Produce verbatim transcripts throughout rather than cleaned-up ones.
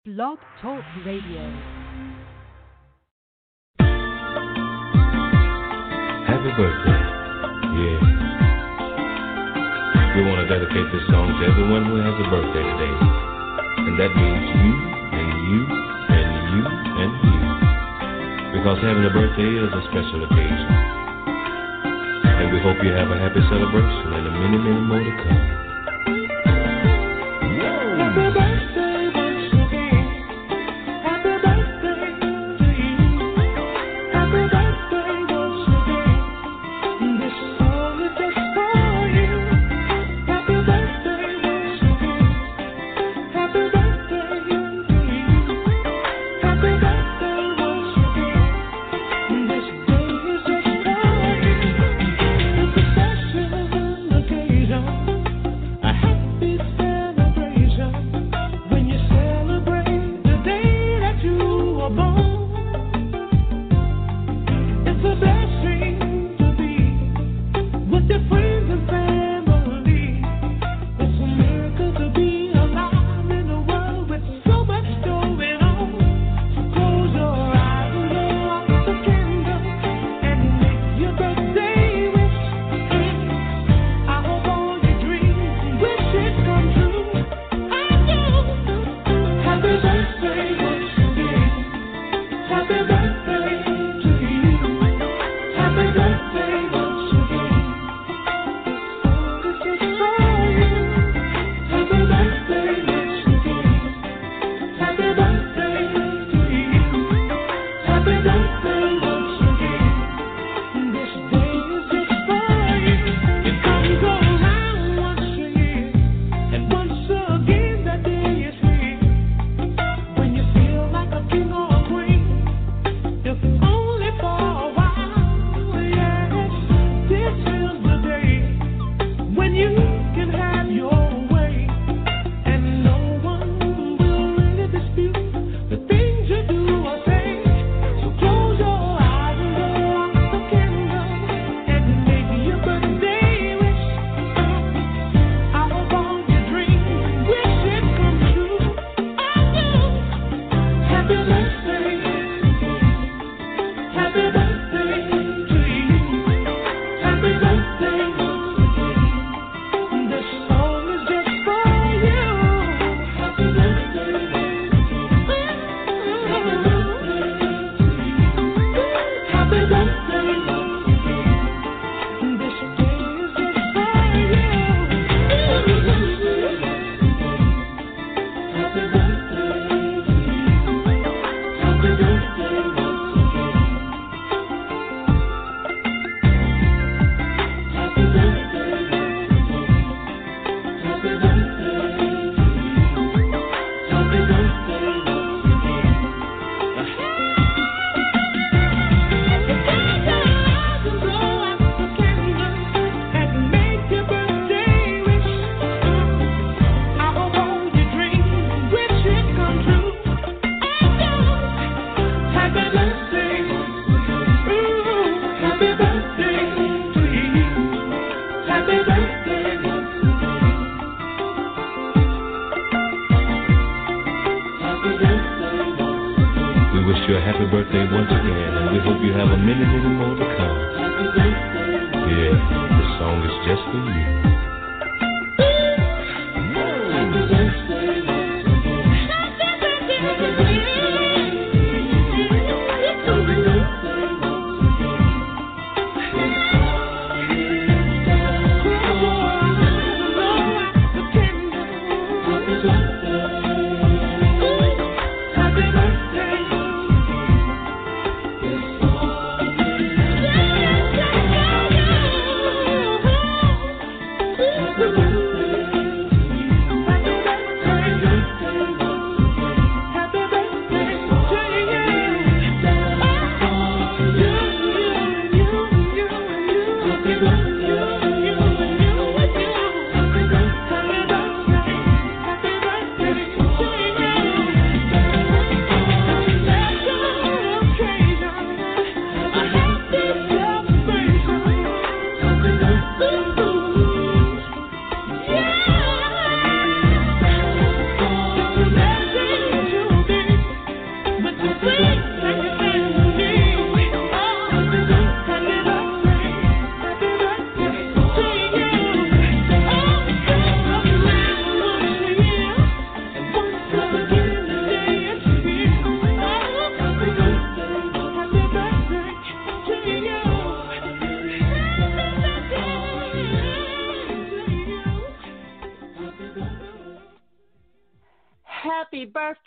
Blog Talk Radio. Happy birthday. Yeah. We want to dedicate this song to everyone who has a birthday today. And that means you, and you, and you, and you. Because having a birthday is a special occasion. And we hope you have a happy celebration and a many, many more to come. Happy birthday.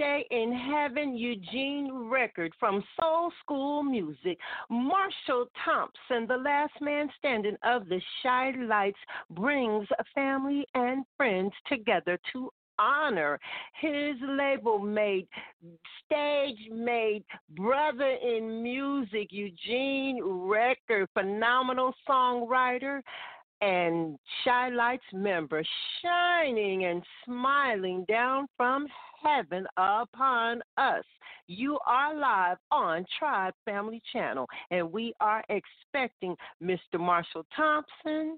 birthday in heaven, Eugene Record from Soul School Music. Marshall Thompson, the last man standing of the Shy Lights, brings family and friends together to honor his label mate, stage mate, brother in music, Eugene Record, phenomenal songwriter and Shy Lights member, shining and smiling down from heaven upon us. You are live on Tribe Family Channel, and we are expecting Mister Marshall Thompson,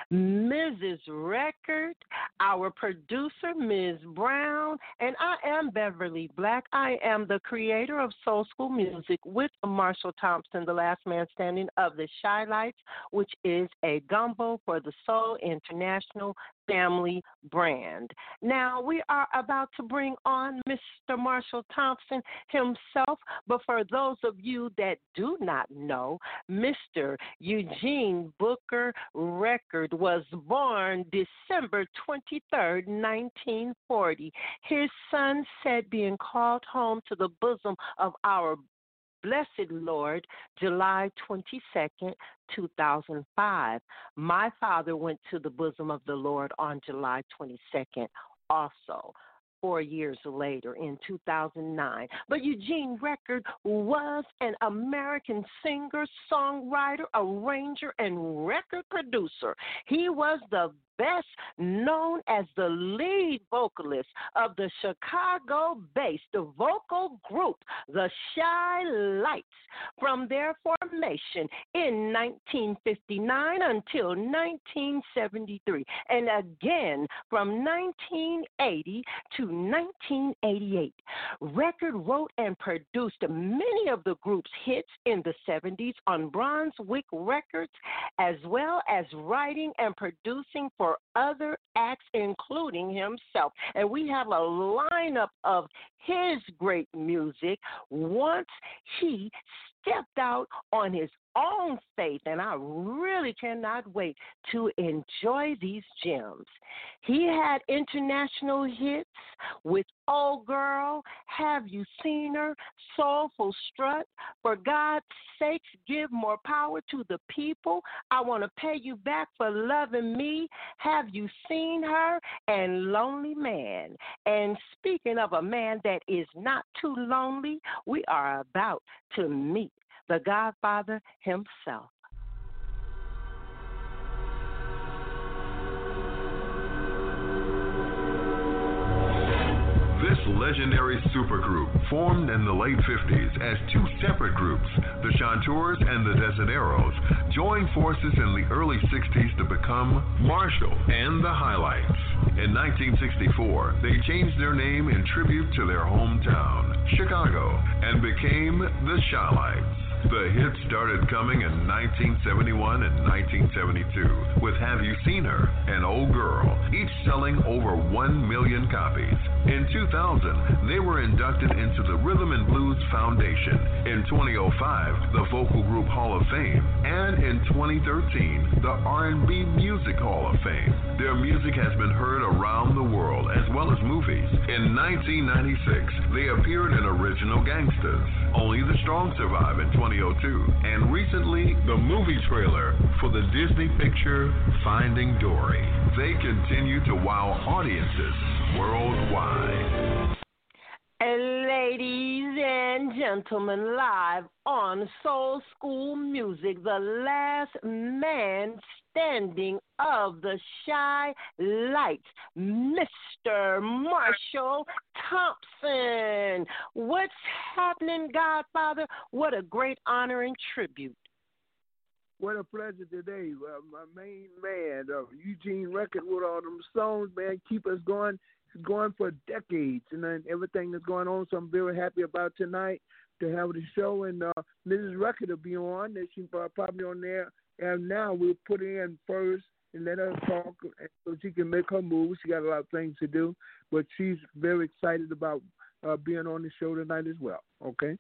Missus Record, our producer, Miz Brown, and I am Beverly Black. I am the creator of Soul School Music with Marshall Thompson, the last man standing of the Shy Lights, which is a gumbo for the Soul International family brand. Now, we are about to bring on Mister Marshall Thompson himself, but for those of you that do not know, Mister Eugene Booker Record was born December twenty-third, nineteen forty. His son said being called home to the bosom of our Blessed Lord, July twenty-second, two thousand five. My father went to the bosom of the Lord on July twenty-second also, four years later in two thousand nine. But Eugene Record was an American singer, songwriter, arranger, and record producer. He was the best known as the lead vocalist of the Chicago-based vocal group, the Shy Lights, from their formation in nineteen fifty-nine until nineteen seventy-three, and again from nineteen eighty to nineteen eighty-eight. Record wrote and produced many of the group's hits in the seventies on Brunswick Records, as well as writing and producing for other acts, including himself. And we have a lineup of his great music once he stepped out on his own faith, and I really cannot wait to enjoy these gems. He had international hits with Oh Girl, Have You Seen Her, Soulful Strut, For God's Sakes, Give More Power to the People, I Want to Pay You Back for Loving Me, Have You Seen Her, and Lonely Man. And speaking of a man that is not too lonely, we are about to meet the Godfather himself. This legendary supergroup formed in the late fifties as two separate groups, the Chanteurs and the Desideros, joined forces in the early sixties to become Marshall and the Highlights. In nineteen sixty-four, they changed their name in tribute to their hometown, Chicago, and became the Shy Lights. The hits started coming in nineteen seventy-one and nineteen seventy-two with Have You Seen Her and Old Girl, each selling over one million copies. In two thousand, they were inducted into the Rhythm and Blues Foundation. In twenty oh five, the Vocal Group Hall of Fame. And in twenty thirteen, the R and B Music Hall of Fame. Their music has been heard around the world as well as movies. In nineteen ninety-six, they appeared in Original Gangsters. Only the Strong Survive in twenty oh two, and recently the movie trailer for the Disney picture Finding Dory. They continue to wow audiences worldwide. And ladies and gentlemen, live on Soul School Music, the last man standing of the Shy Lights, Mister Marshall Thompson. What's happening, Godfather? What a great honor and tribute. What a pleasure today. Uh, my main man, uh, Eugene Record, with all them songs, man, keep us going. It's going for decades, and then everything that's going on. So I'm very happy about tonight to have the show, and uh, Missus Record will be on. She's probably on there, and now we'll put her in first and let her talk so she can make her move. She got a lot of things to do, but she's very excited about uh, being on the show tonight as well. Okay.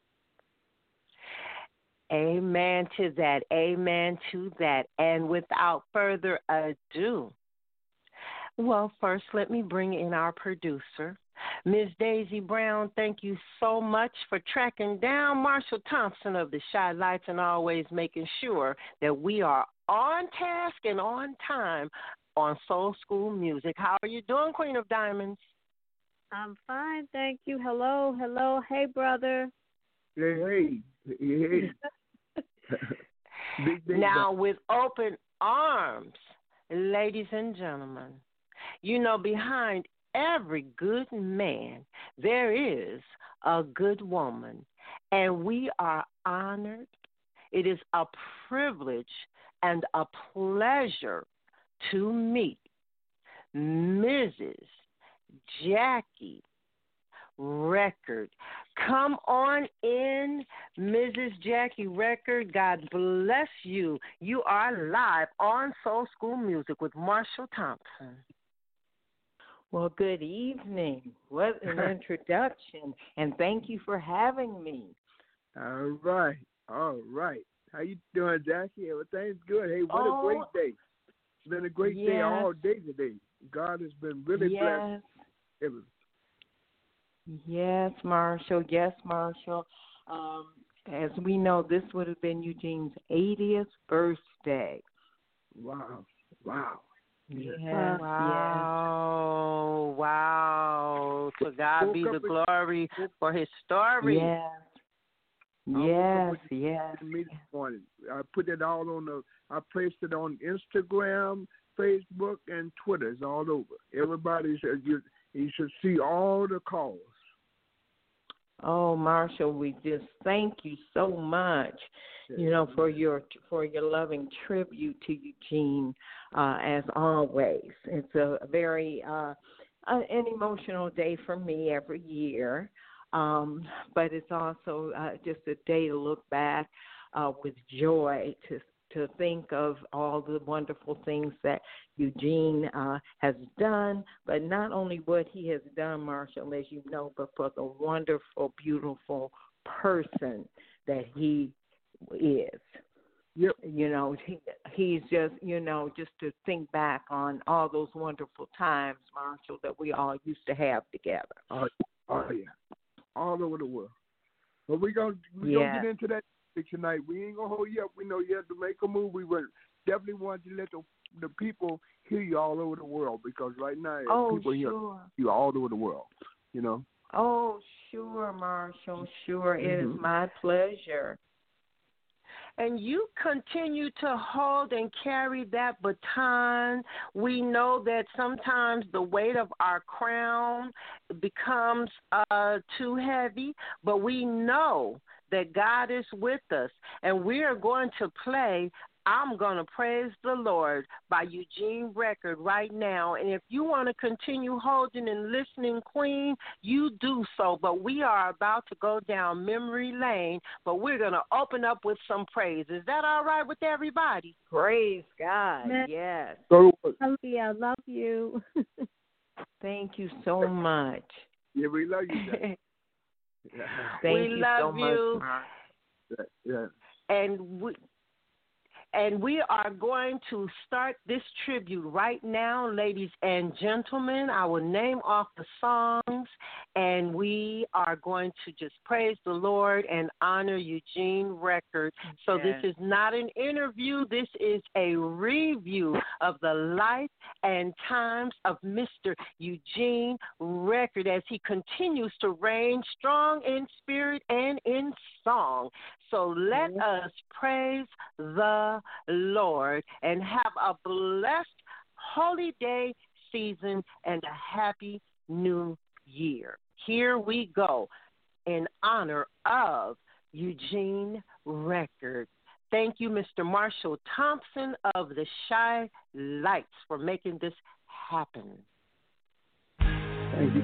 Amen to that. Amen to that. And without further ado, well, first let me bring in our producer, Miz Daisy Brown, thank you so much for tracking down Marshall Thompson of the Shy Lights and always making sure that we are on task and on time on Soul School Music. How are you doing, Queen of Diamonds? I'm fine, thank you. Hello, hello. Hey, brother. Hey, hey, hey. big, big Now, with open arms, ladies and gentlemen, you know, behind every good man, there is a good woman, and we are honored. It is a privilege and a pleasure to meet Missus Jackie Record. Come on in, Missus Jackie Record. God bless you. You are live on Soul School Music with Marshall Thompson. Well, good evening. What an introduction, and thank you for having me. All right, all right. How you doing, Jackie? Everything's good. Hey, what oh, a great day. It's been a great yes. day all day today. God has been really yes. blessed. Yes, Marshall. Yes, Marshall. Um, as we know, this would have been Eugene's eightieth birthday. Wow, wow. Yes, wow, yes. wow. To God be the glory for his story. Yes, yes, yes. Me this morning. I put it all on the, I placed it on Instagram, Facebook, and Twitter. It's all over. Everybody should, you, you should see all the calls. Oh, Marshall, we just thank you so much, you know, for your for your loving tribute to Eugene, uh, as always. It's a very uh, an emotional day for me every year, um, but it's also uh, just a day to look back uh, with joy to to think of all the wonderful things that Eugene uh, has done, but not only what he has done, Marshall, as you know, but for the wonderful, beautiful person that he is. Yep. You know, he, he's just, you know, just to think back on all those wonderful times, Marshall, that we all used to have together. Oh, oh yeah, all over the world. But we're going we yeah. to get into that tonight. We ain't gonna hold you up. We know you have to make a move. We would definitely want to let the the people hear you all over the world, because right now oh, people hear sure. you all over the world. You know. Oh, sure, Marshall. Sure, mm-hmm. It is my pleasure. And you continue to hold and carry that baton. We know that sometimes the weight of our crown becomes uh, too heavy, but we know that God is with us, and we are going to play I'm Going to Praise the Lord by Eugene Record right now. And if you want to continue holding and listening, Queen, you do so. But we are about to go down memory lane, but we're going to open up with some praise. Is that all right with everybody? Praise God, yes. Yeah, I love you. Thank you so much. Yeah, we love you. yeah. Thank we you love so you. much. Yeah, yeah. And we... And we are going to start this tribute right now, ladies and gentlemen. I will name off the songs, and we are going to just praise the Lord and honor Eugene Record. So yes. This is not an interview. This is a review of the life and times of Mister Eugene Record as he continues to reign strong in spirit and in song. So let us praise the Lord and have a blessed holy day season and a happy new year. Here we go in honor of Eugene Record. Thank you, Mister Marshall Thompson of the Shy Lights, for making this happen. Thank you.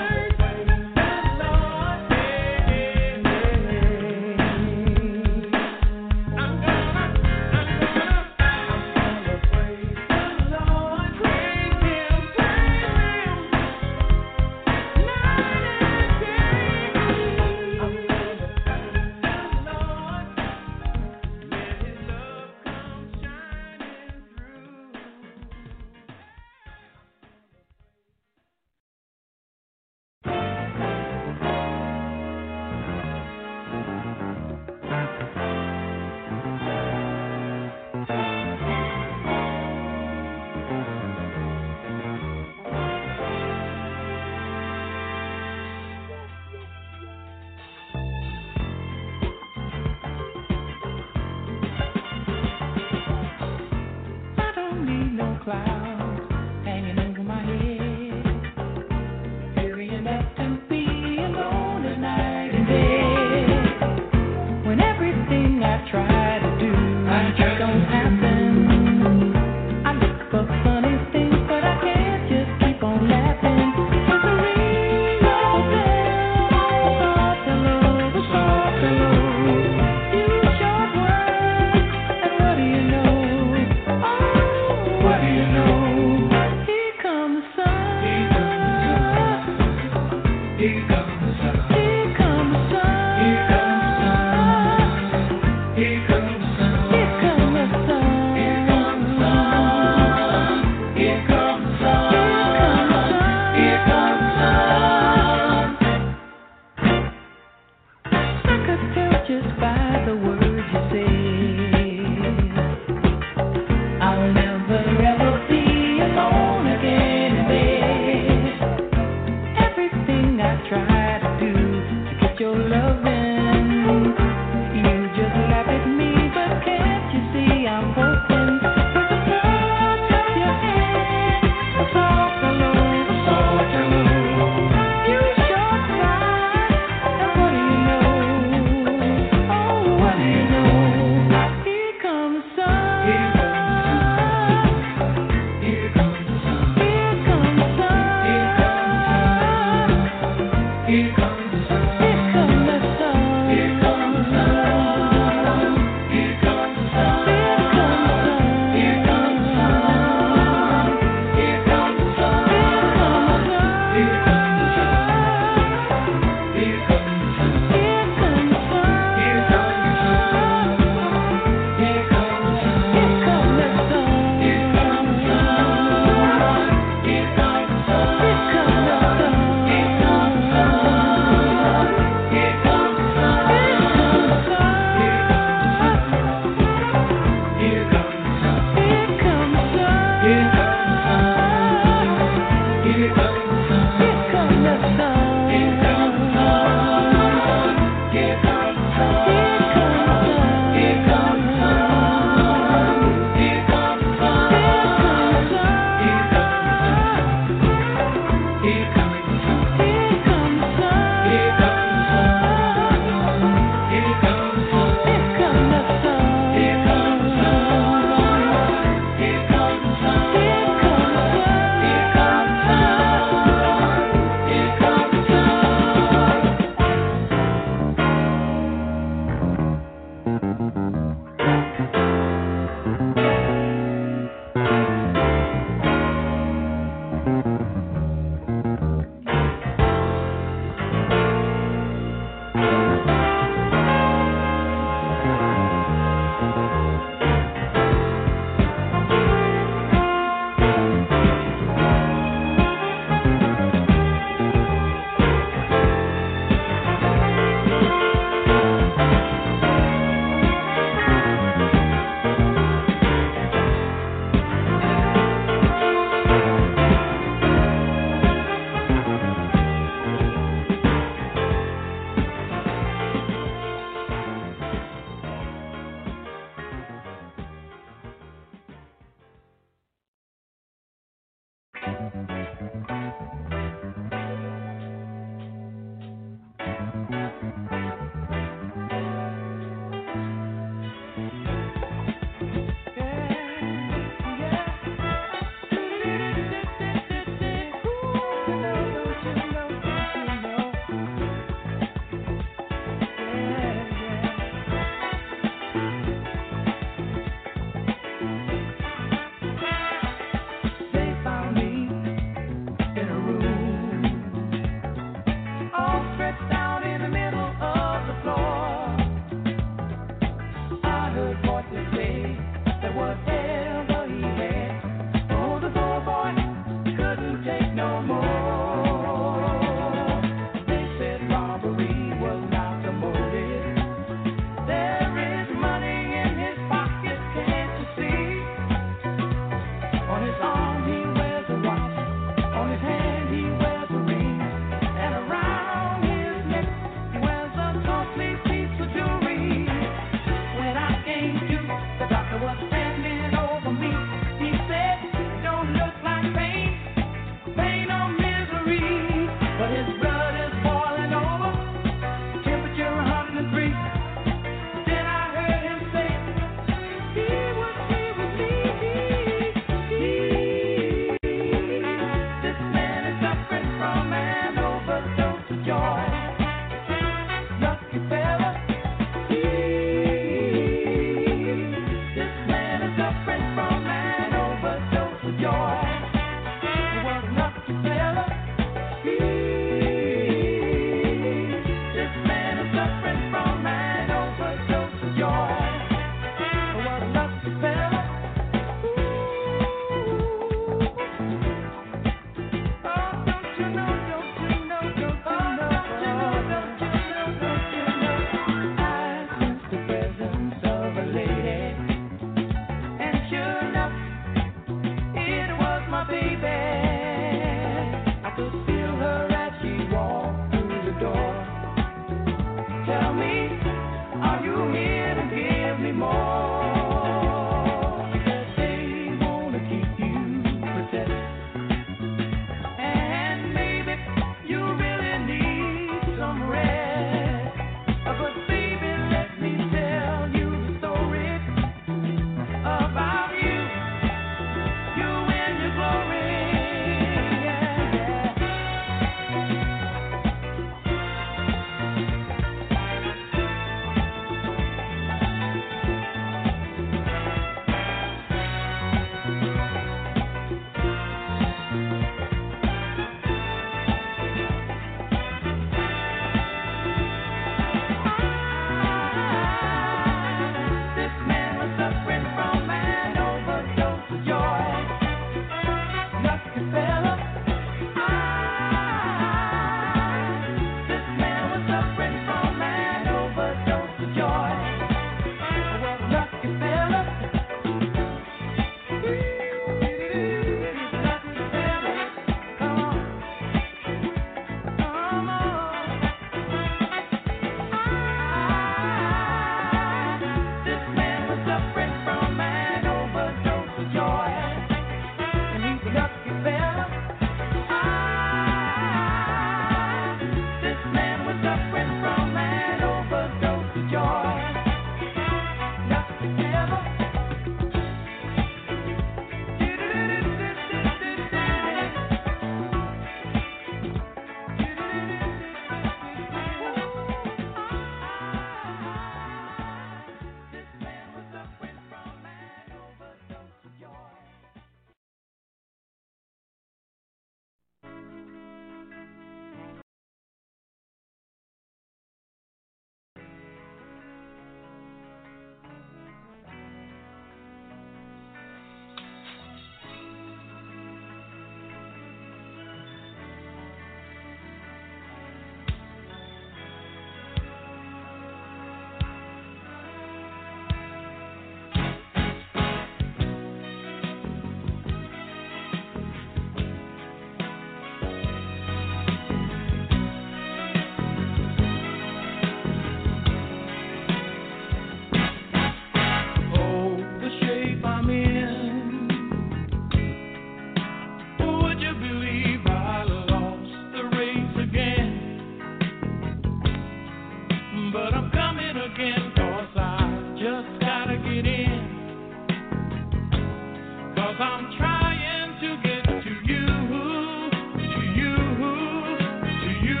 I'm trying to get to you, to you, to you.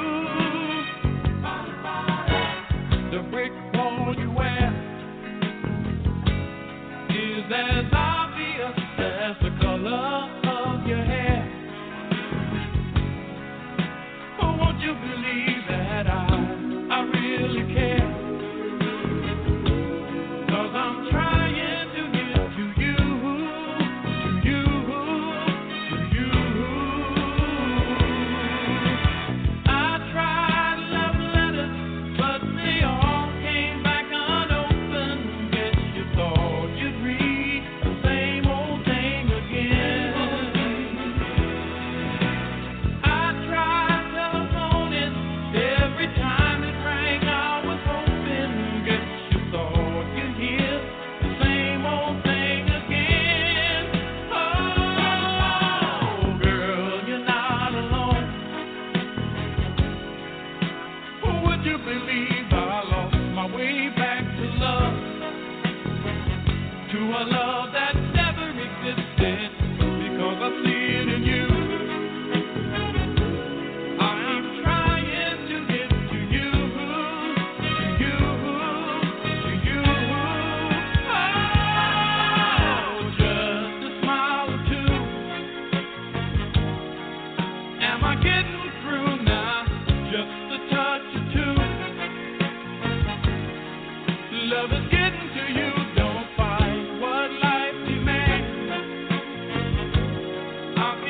The brick wall you wear is as obvious as the color of your hair. Oh, won't you believe that I, I really care? 'Cause I'm trying to get to you, to you, to you. I tried love letters, but they all came back unopened. Guess you thought you'd read the same old thing again. I tried telephoning, every time it rang I was hoping. Guess you thought you'd hear the same old thing again. Oh, girl, you're not alone. Would you believe I lost my way back to love, to a love that never existed, because I see it in you. I'm trying to get to you, to you, to you. Oh, just a smile or two. Am I getting through now? Just a touch or two. Love is getting to you. Don't fight what life demands. I'll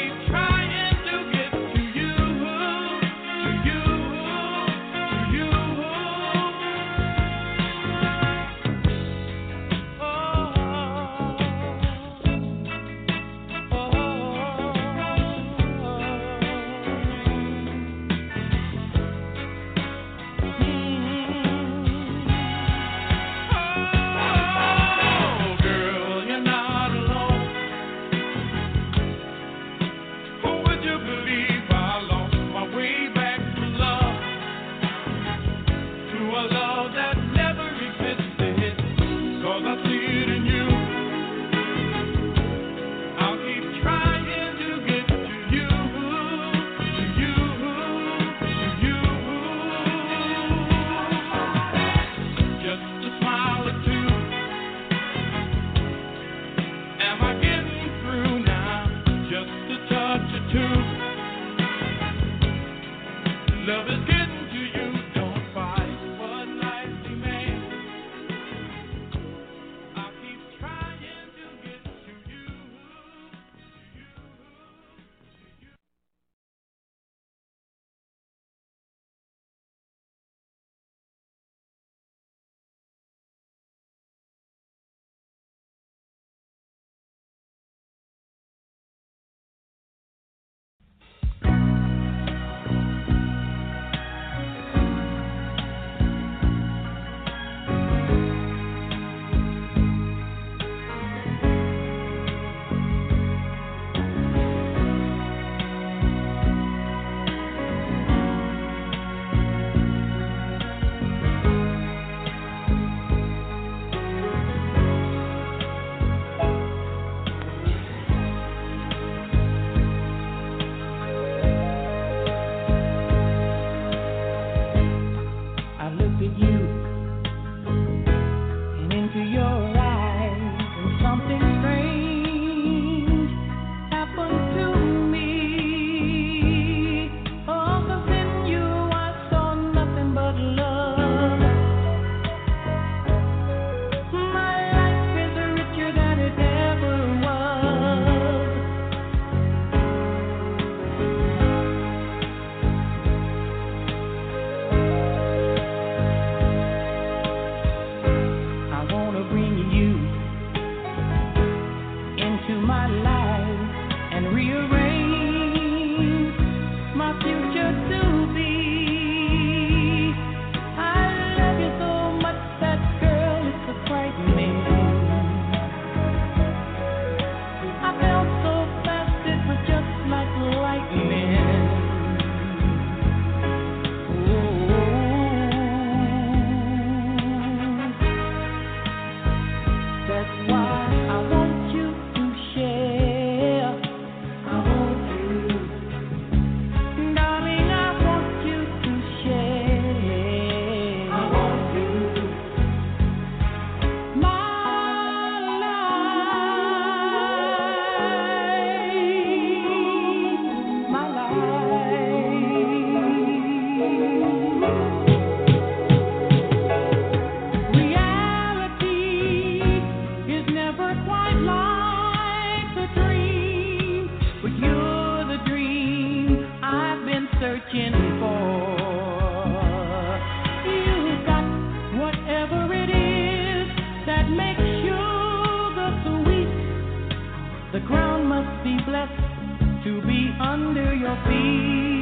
The ground must be blessed to be under your feet.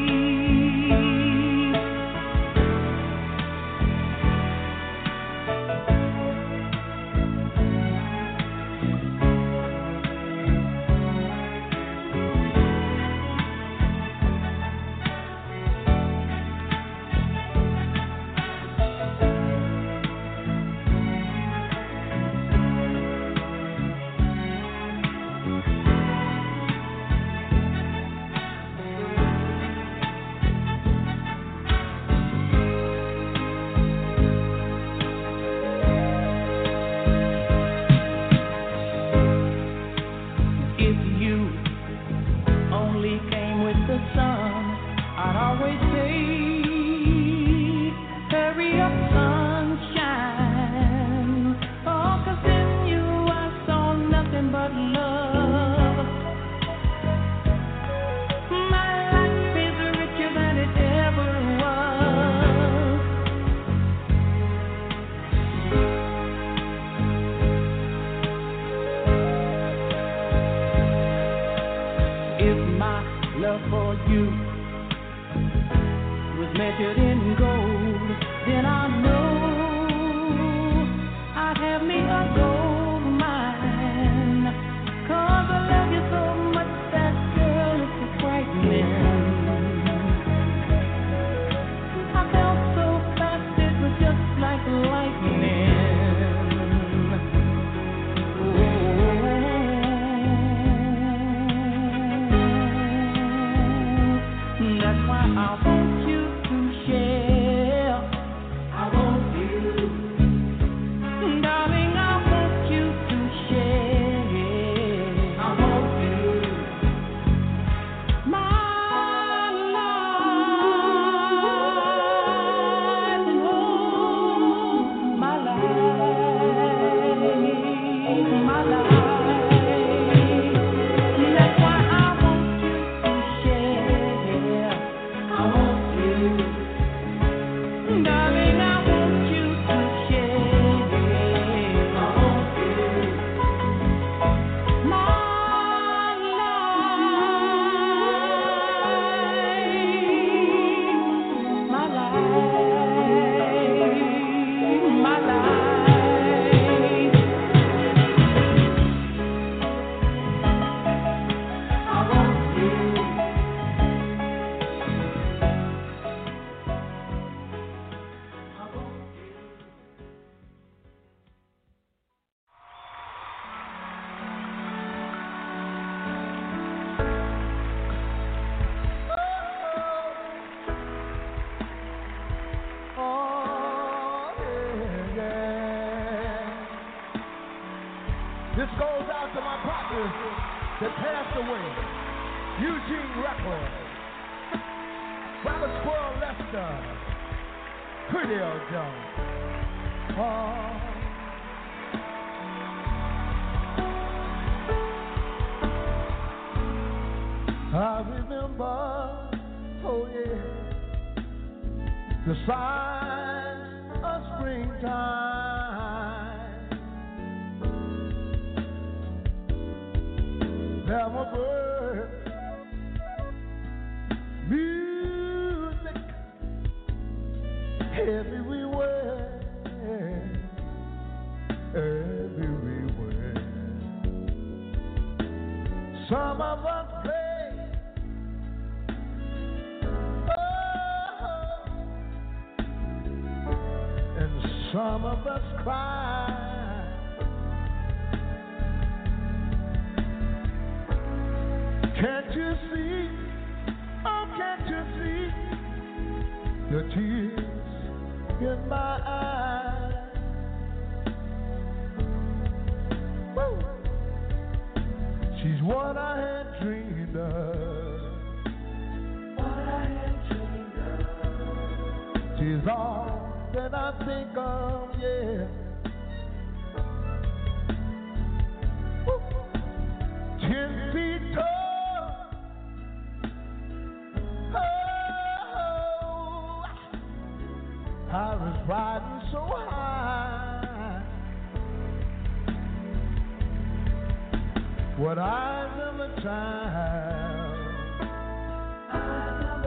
what eyes of a child, eyes of a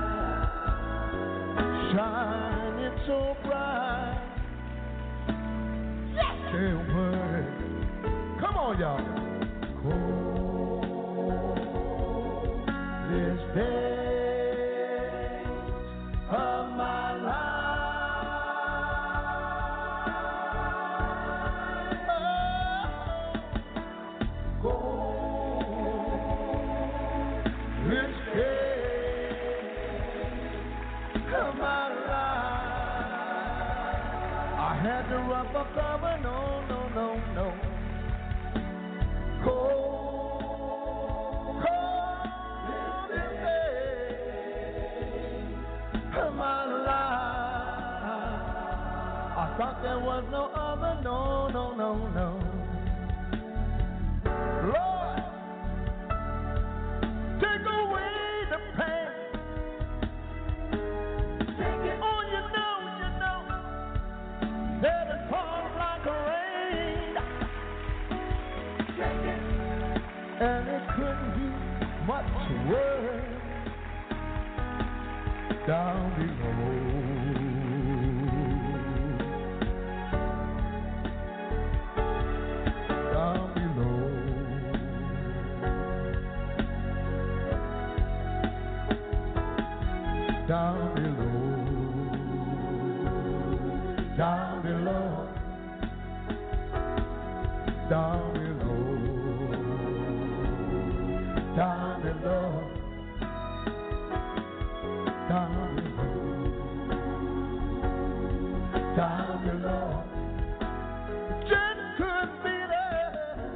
child, shining so bright. Can't wait. Come on, y'all. Cold this day of my life. Oh, cold this day of my life. I had to rough a cover, no, no, no, no. Cold, cold this day of my life. I thought there was no other, no, no, no, no. Lord, take away the pain. Take it. Oh, you know, you know, that it falls like a rain. Take it. And it couldn't be much worse down below. Down below. Down below. Down below. Down below. Down below. Down below. Down below. Just couldn't be there.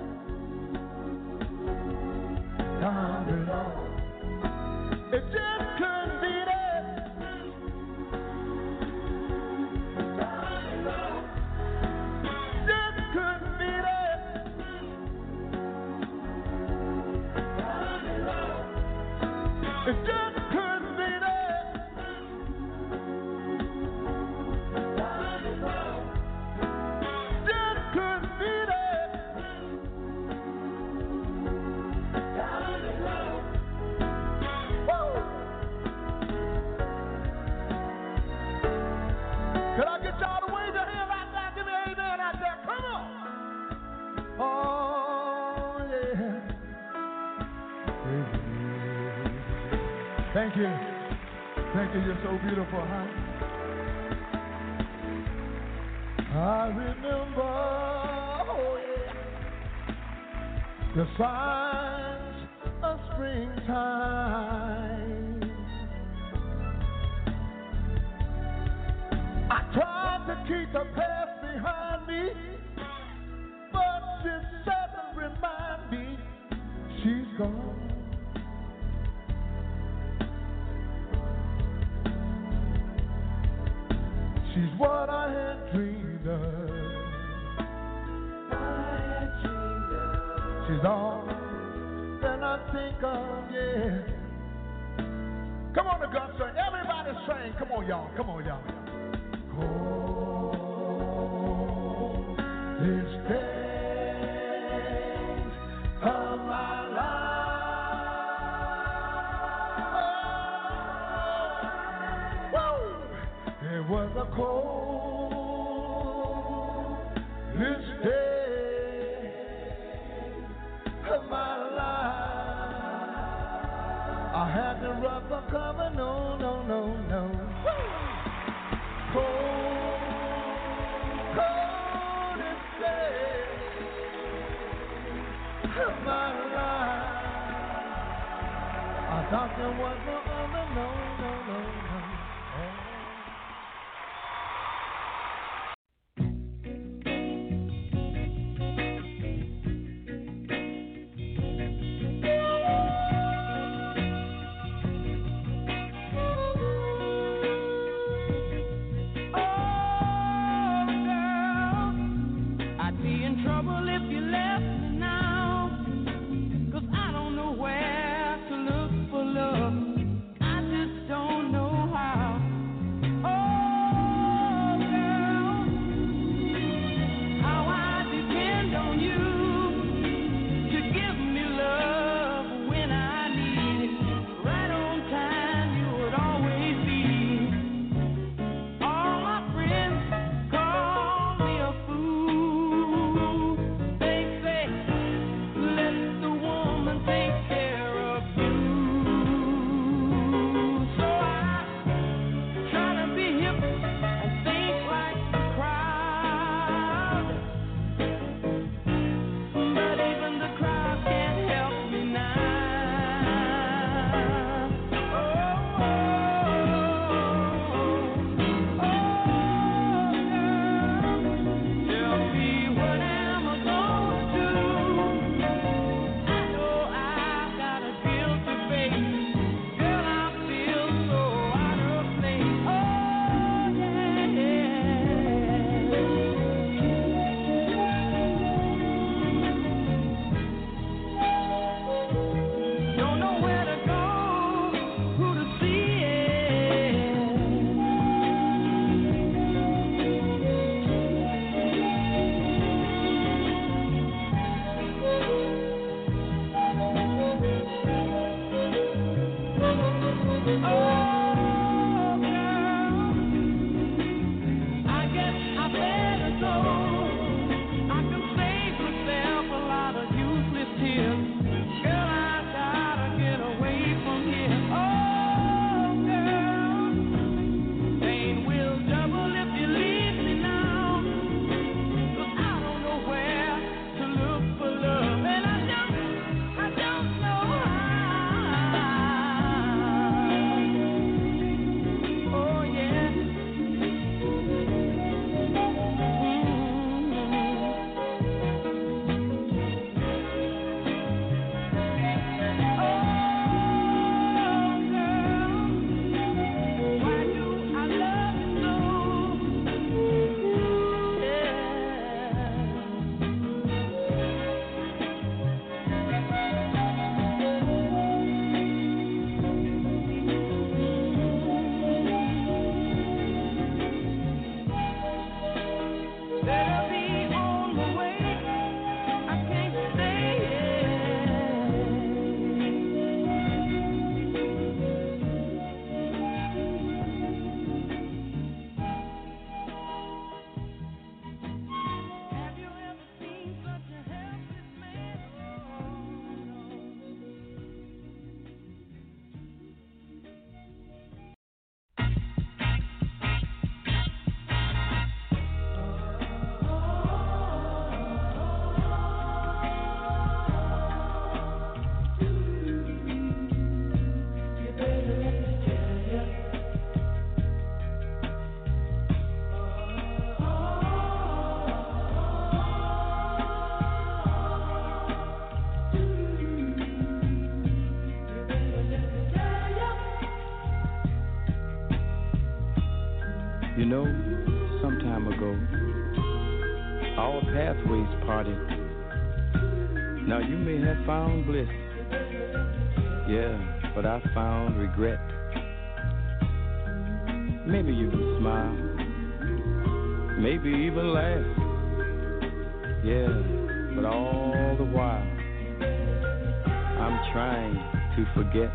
Down below. It just couldn't be there. Down below. Just couldn't be there. Down below. It just couldn't be there. Down below. Just couldn't be there. Down below. Whoa. Could I get y'all to wave your hand right now? Give me an amen out there. Come on. Oh, yeah. Thank you. Thank you. You're so beautiful, huh? I remember, oh, yeah, the signs of springtime. I tried to keep the past behind me, but she doesn't remind me she's gone. She's what I had dreamed of. I had dreamed of. She's all that I think of, yeah. Come on, the gun sing. Everybody sing. Come on, y'all. Come on, y'all. Cold this days of my life. Woo! It was a cold this day of my life. I had to rough a cover, no, no, no, no. Cold, cold this day of my life. I thought there was no other, no, no, no, no. know, some time ago, our pathways parted. Now you may have found bliss, yeah, but I found regret. Maybe you can smile, maybe even laugh, yeah, but all the while, I'm trying to forget.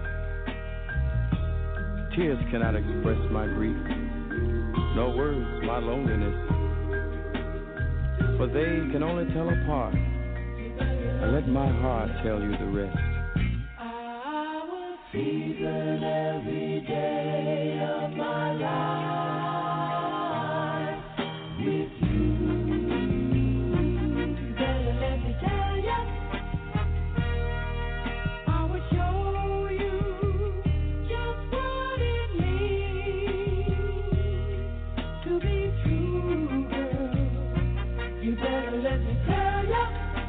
Tears cannot express my grief, nor words my loneliness, for they can only tell a part. And let my heart tell you the rest. I was seasoned every day of my life with you. Better let me tell you, I will show you just what it means to be true, girl. You better let me tell you.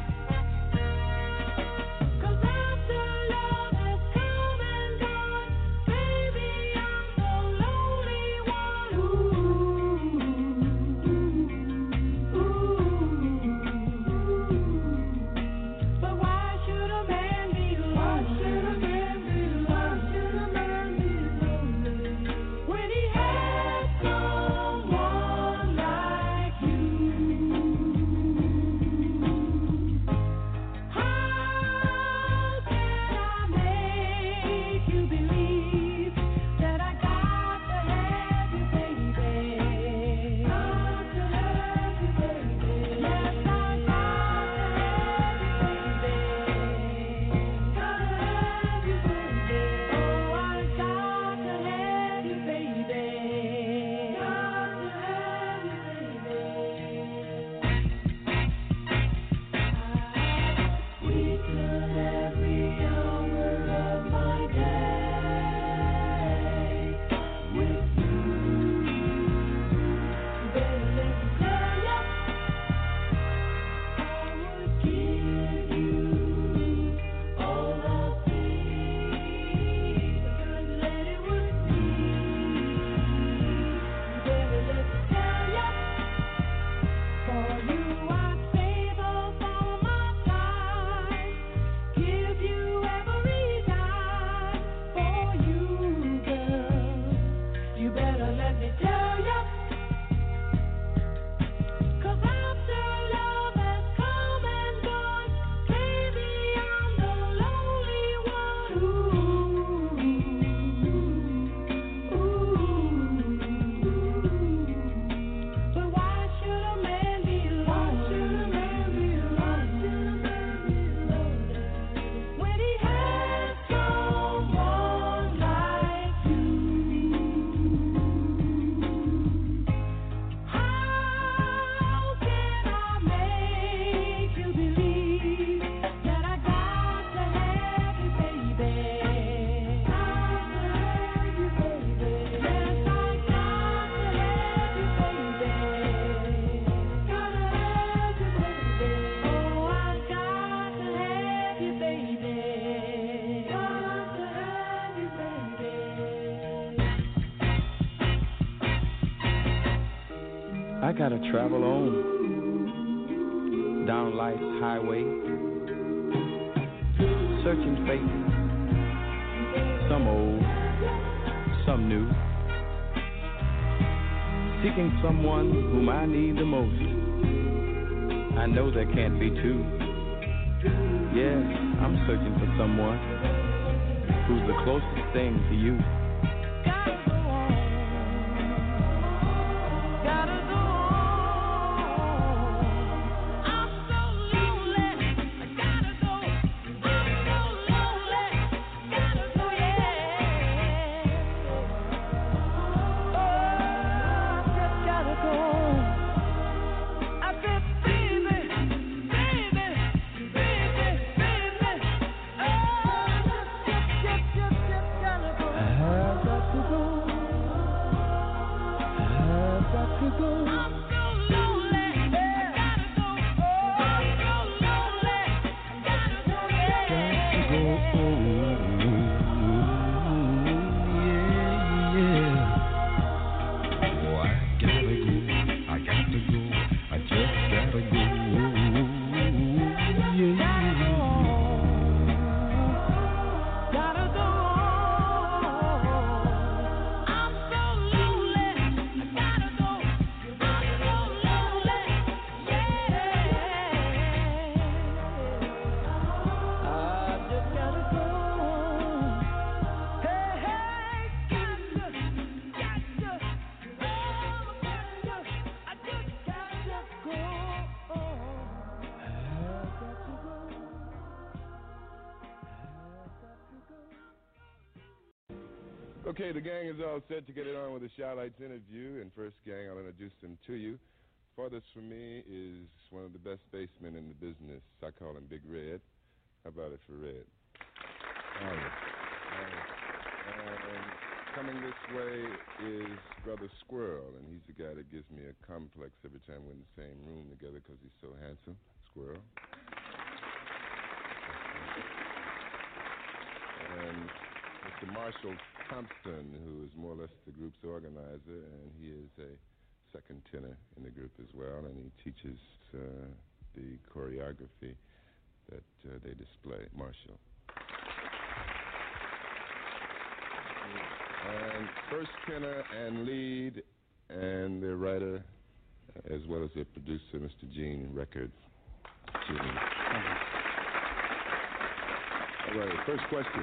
I gotta travel on down life's highway, searching faces, some old, some new, seeking someone whom I need the most. I know there can't be two. Yes, I'm searching for someone who's the closest thing to you. I've got to go. Okay, the gang is all set to get it on with the Shy-Lights interview. And first, gang, I'll introduce them to you. Farthest from me is one of the best bassmen in the business. I call him Big Red. How about it for Red? All right. All right. And coming this way is Brother Squirrel, and he's the guy that gives me a complex every time we're in the same room together because he's so handsome. Squirrel. And Mister Marshall Thompson, who is more or less the group's organizer, and he is a second tenor in the group as well, and he teaches uh, the choreography that uh, they display. Marshall. And first tenor and lead, and their writer, as well as their producer, Mister Gene Record. Gene. All right, first question.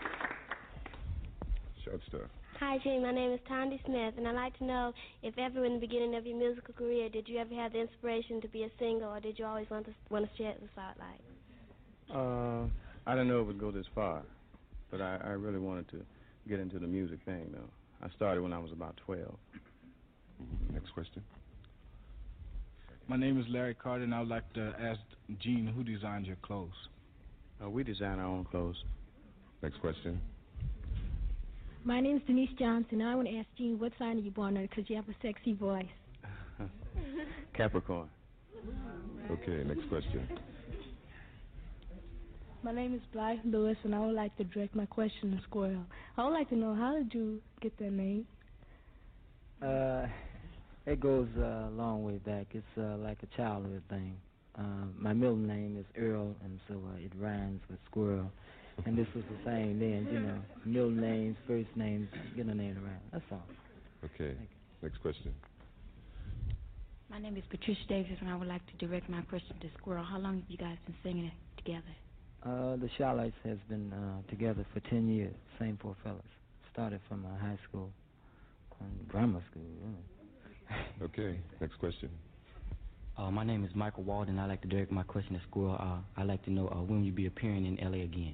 Short stuff. Hi, Gene. My name is Tondi Smith, and I'd like to know if ever in the beginning of your musical career, did you ever have the inspiration to be a singer, or did you always want to want to share the spotlight? Uh, I didn't know it would go this far, but I, I really wanted to get into the music thing, though. I started when I was about twelve. Next question. My name is Larry Carter, and I would like to ask Gene, who designs your clothes? Uh, we design our own clothes. Next question. My name is Denise Johnson, and I want to ask Gene, what sign are you born under, because you have a sexy voice. Capricorn. Okay, next question. My name is Blythe Lewis, and I would like to direct my question to Squirrel. I would like to know, how did you get that name? Uh, it goes uh, a long way back. It's uh, like a childhood thing. Uh, my middle name is Earl, and so uh, it rhymes with Squirrel. And this was the same then, you know, middle names, first names, get a name around. That's all. Okay, next question. My name is Patricia Davis, and I would like to direct my question to Squirrel. How long have you guys been singing it together? Uh, the Shy-Lights has been uh, together for ten years, same four fellas. Started from uh, high school and grammar school, really. Okay, next question. Uh, my name is Michael Walden. I'd like to direct my question to Squirrel. Uh, I'd like to know uh, when will you be appearing in L A again?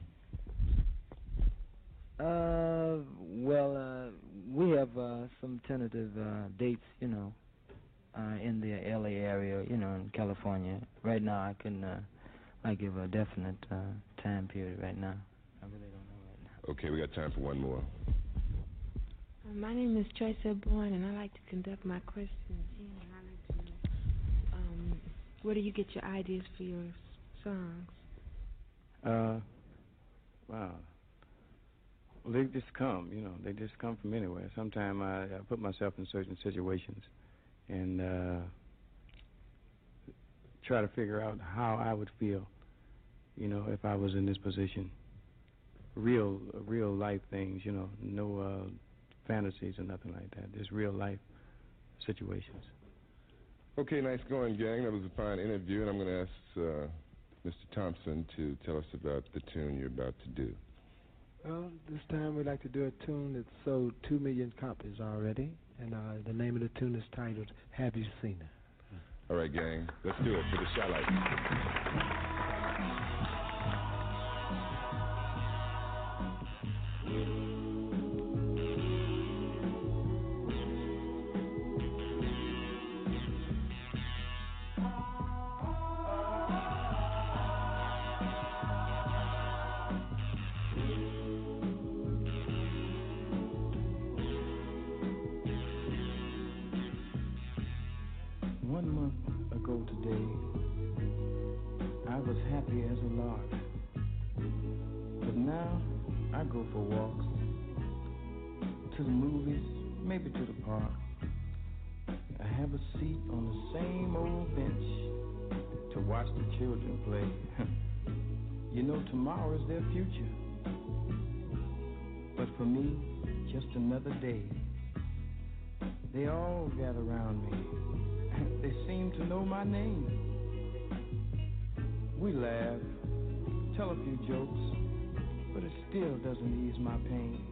Uh, well, uh, we have uh, some tentative uh, dates, you know, uh, in the L A area, you know, in California. Right now, I can uh, I give a definite uh, time period right now. I really don't know right now. Okay, we got time for one more. Uh, my name is Joyce Bourne, and I like to conduct my question. Gene, and I like to know, um, where do you get your ideas for your songs? Uh, wow. Well, they just come, you know, they just come from anywhere. Sometimes I, I put myself in certain situations and uh, try to figure out how I would feel, you know, if I was in this position. Real, real life things, you know, no uh, fantasies or nothing like that. Just real life situations. Okay, nice going, gang. That was a fine interview, and I'm going to ask uh, Mister Thompson to tell us about the tune you're about to do. Well, this time we'd like to do a tune that's sold two million copies already, and uh, the name of the tune is titled Have You Seen Her? All right, gang, let's do it for the Shy-Lights. One month ago today, I was happy as a lark. But now, I go for walks, to the movies, maybe to the park. I have a seat on the same old bench to watch the children play. You know, tomorrow is their future. But for me, just another day. They all gather around me. They seem to know my name. We laugh, tell a few jokes, but it still doesn't ease my pain.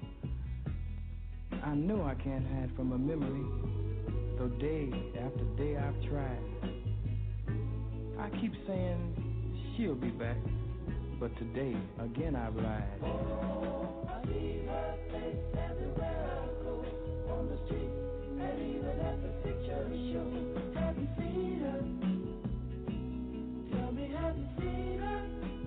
I know I can't hide from a memory, though day after day I've tried. I keep saying she'll be back, but today again I rise. Oh, I see her face everywhere I go, on the street and even at the picture show. Have you seen her? Tell me, have you seen her?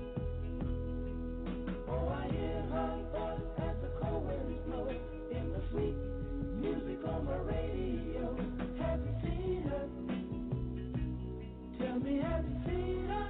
Oh, I hear her voice as the cold winds blow in the sweet music on the radio. Have you seen her? Tell me, have you seen her?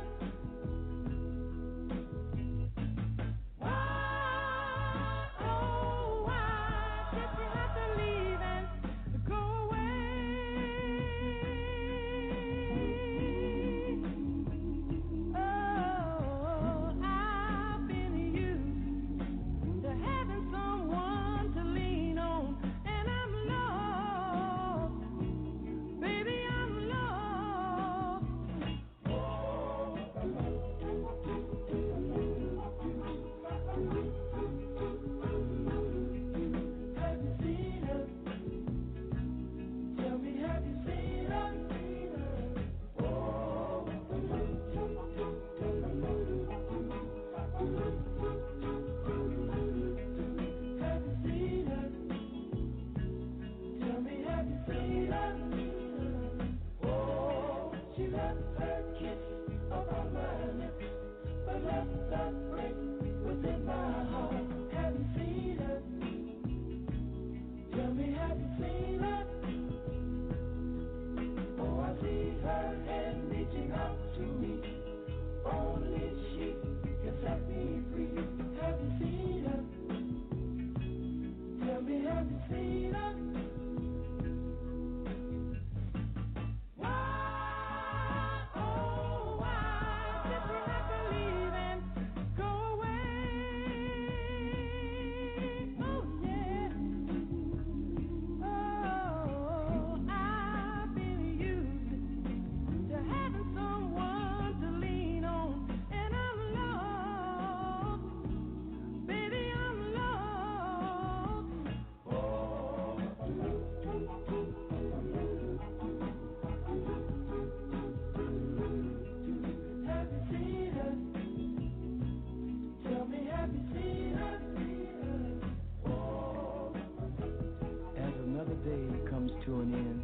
To an end.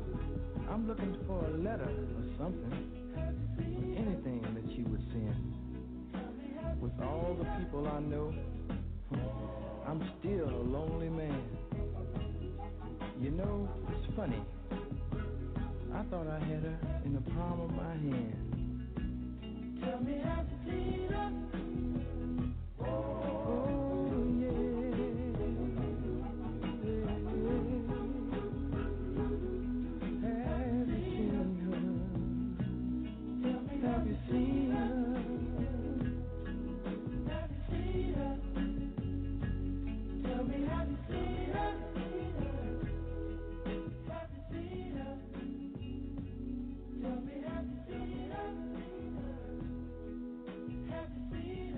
I'm looking for a letter or something, anything that you would send. With all the people I know, I'm still a lonely man. You know, it's funny. I thought I had her in the palm of my hand. Tell me, have you seen her? Have you seen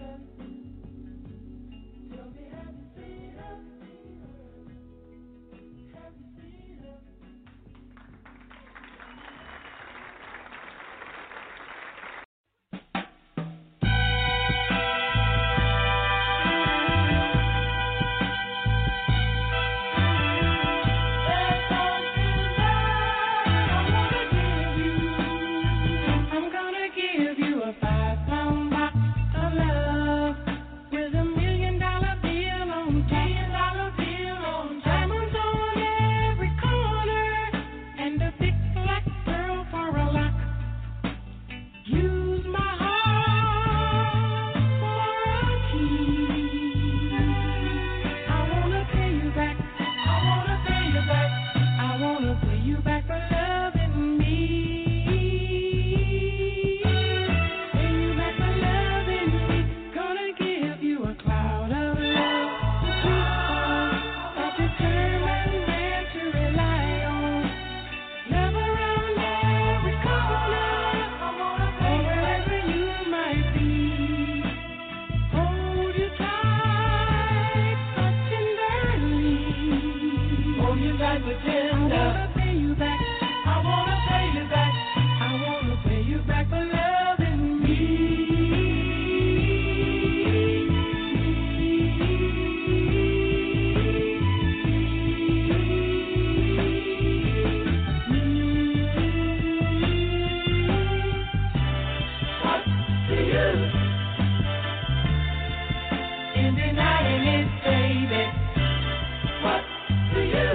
fighting it, baby. What do you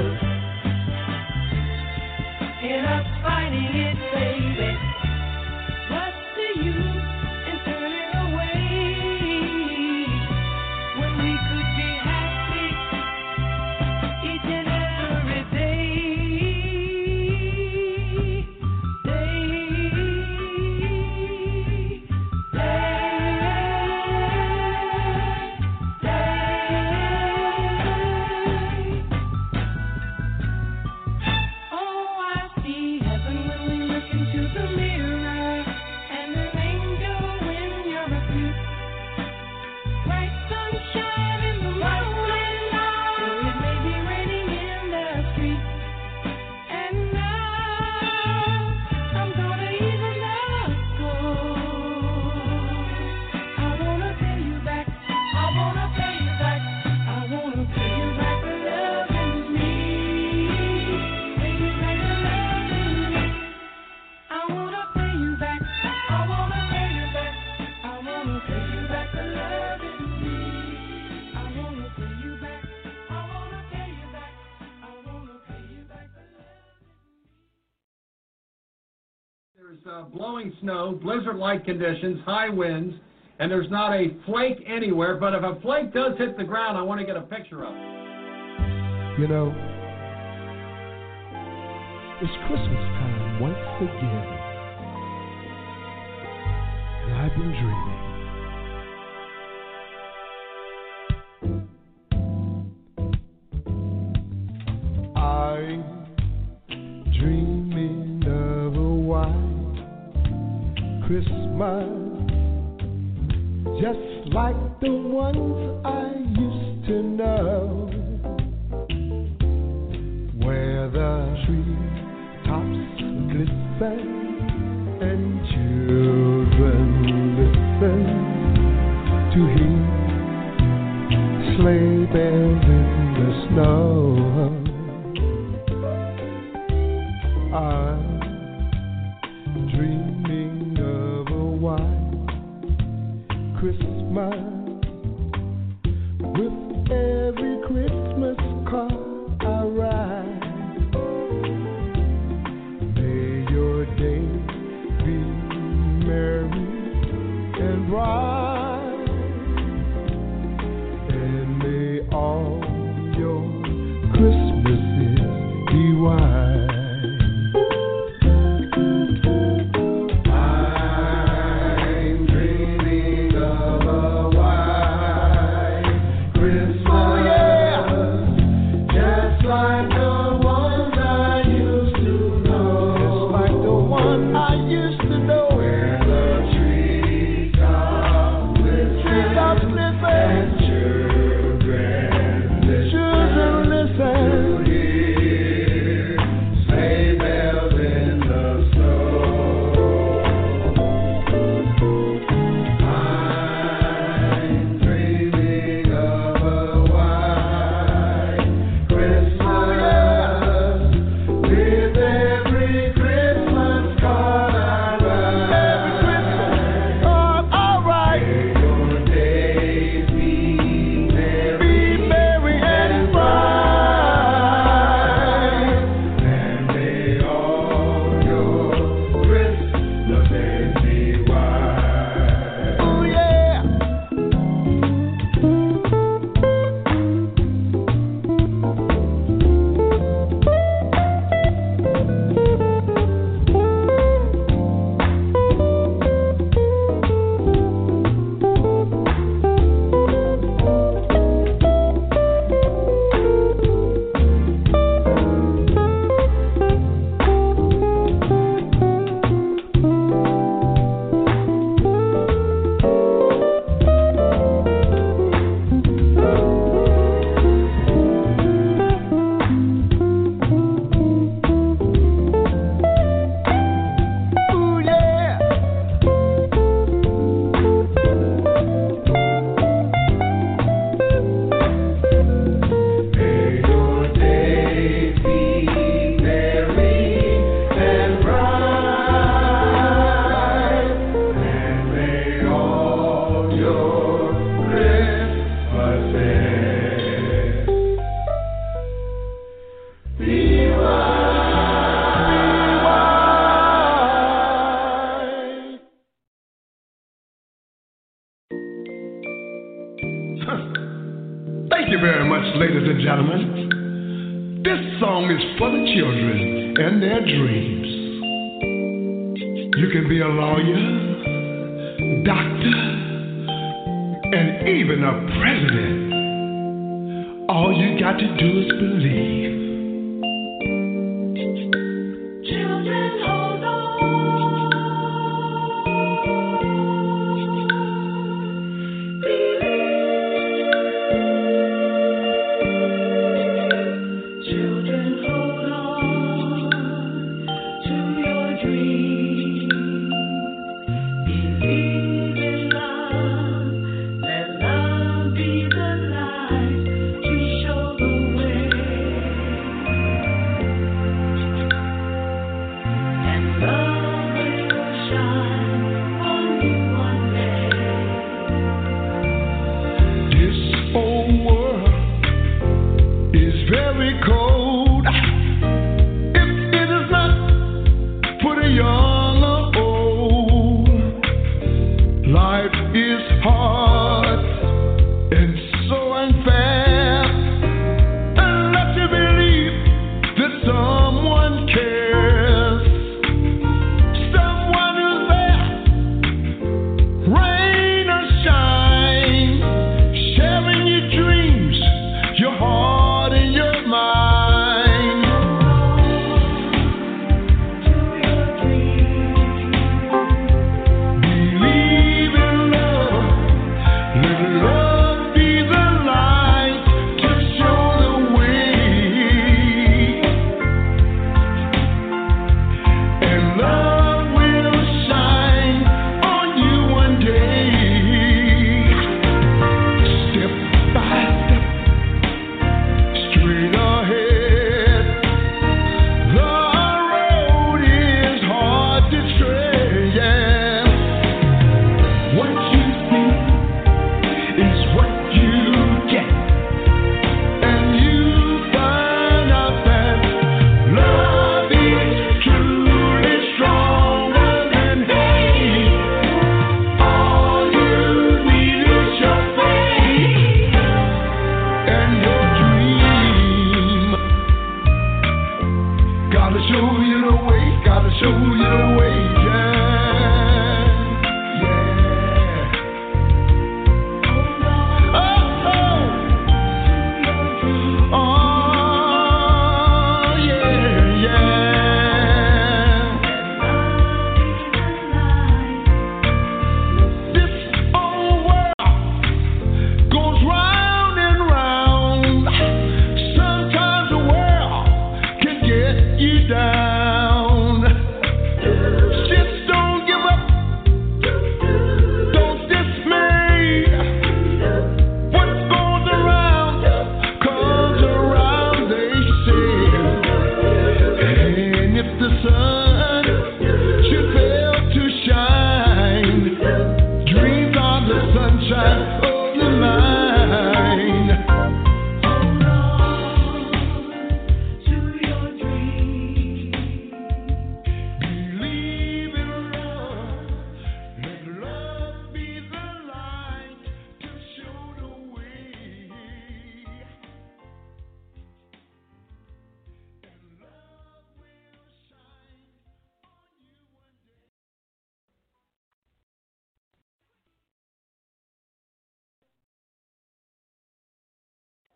end up fighting it, baby? What do you and turning away when we could be happy each and every day? Day, oh, I see heaven when we look into the mirror, and an angel when you're asleep. Bright sunshine in the morning, though it may be raining in the street. And now I'm gonna even let go. I wanna pay you back. I wanna pay you back. I wanna pay you back for loving me. Pay you back for loving me. I wanna pay you back. I wanna pay you back. I wanna pay you back for loving me. I wanna pay you back. I wanna pay you back. I wanna pay you back for There's uh, blowing snow, blizzard-like conditions, high winds, and there's not a flake anywhere. But if a flake does hit the ground, I want to get a picture of it. You know, it's Christmas time once again, and I've been dreaming. I'm dreaming of a white Christmas, just like the ones I used to know, where the tree tops glisten and children listen to hear sleigh bells in the snow. I'm dreaming of a white Christmas, with every Christmas card I write. May your day be merry and bright, and may all your Christmases be white. Thank you very much, ladies and gentlemen. This song is for the children and their dreams. You can be a lawyer, doctor, and even a president. All you got to do is believe. Children, hold on. Love